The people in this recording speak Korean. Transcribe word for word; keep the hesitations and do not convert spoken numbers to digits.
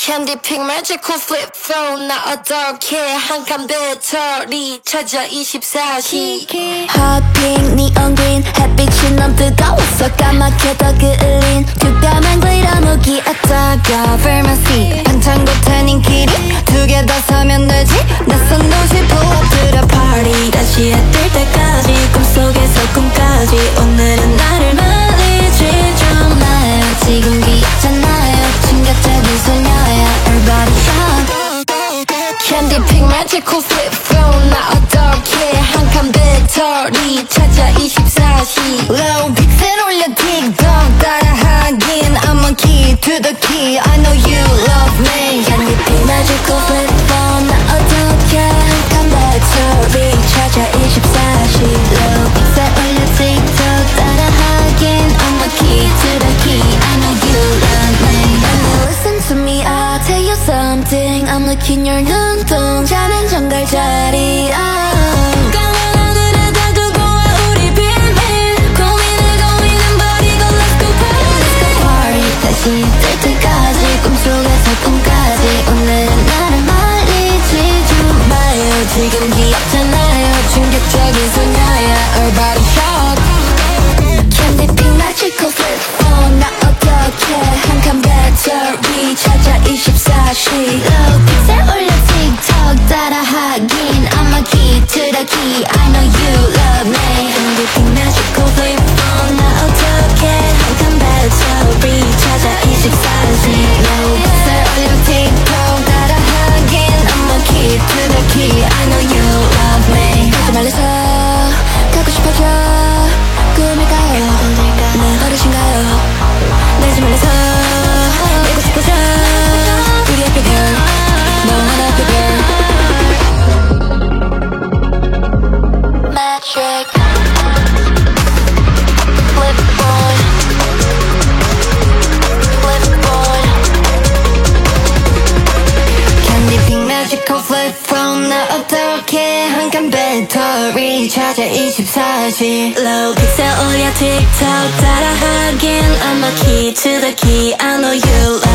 캔디 핑 매지컬 플립 폰 나 어떻게 한 칸 배터리 찾아 이십사 시 핫핑 니온 그린 햇빛이 넌 뜨거웠어 까맣게 더 그을린 투명한 글이라 무기였다가 Pharmacy 반창고 타는 길이 두 개 다 사면 되지 낯선 도시 부업들어 party 다시 해 뜰 때까지 꿈속에서 꿈까지 오늘은 나를 말리지 좀 마요 지금 귀엽잖아요 충격적인 소녀야 Everybody shout 캔디 핑 매지컬 플립 폰나 어떻게 한 칸 배터리 찾아 이십사 시 Low 픽셀 올려 틱톡 따라하긴 I'm a key to the key I know you love me 캔디 핑 매지컬 플립 폰 나 어떻게 한 칸 배터리 찾아 이십사 시 Low 픽셀 올려 틱톡 따라하긴 I'm a key to the key I know you love me When you listen to me I'll tell you something I'm looking your 눈동자는 정갈 자리야 뜰 때까지 꿈속에서 꿈까지 오늘은 나를 말리지 좀 마요 지금 귀엽잖아요 충격적인 소녀야 Everybody shout 캔디 핑 magical flip phone 나 어떻게 한 칸 배터리 찾아 이십사 시 Low 픽셀 올려 틱톡 따라하긴 I'm a key to the key I know you love me 캔디 핑 magical flip phone 나 어떻게 한 칸 배터리 찾아 이십사 시 Low 픽셀 올려 틱톡 따라하긴 I'm a key to the key I know you love me 가지 말래서 가고 싶어져 꿈일까요 내 버릇인가요 내지 말래서 내고 싶어져 우리 happy girl 너 하나 happy girl Magic Flip phone Flip phone 캔디 핑 magical flip phone 나 어떻게 한 칸 배터리 찾아 이십사 시 Low 픽셀 올려 틱톡 따라하긴 I'm a key to the key I know you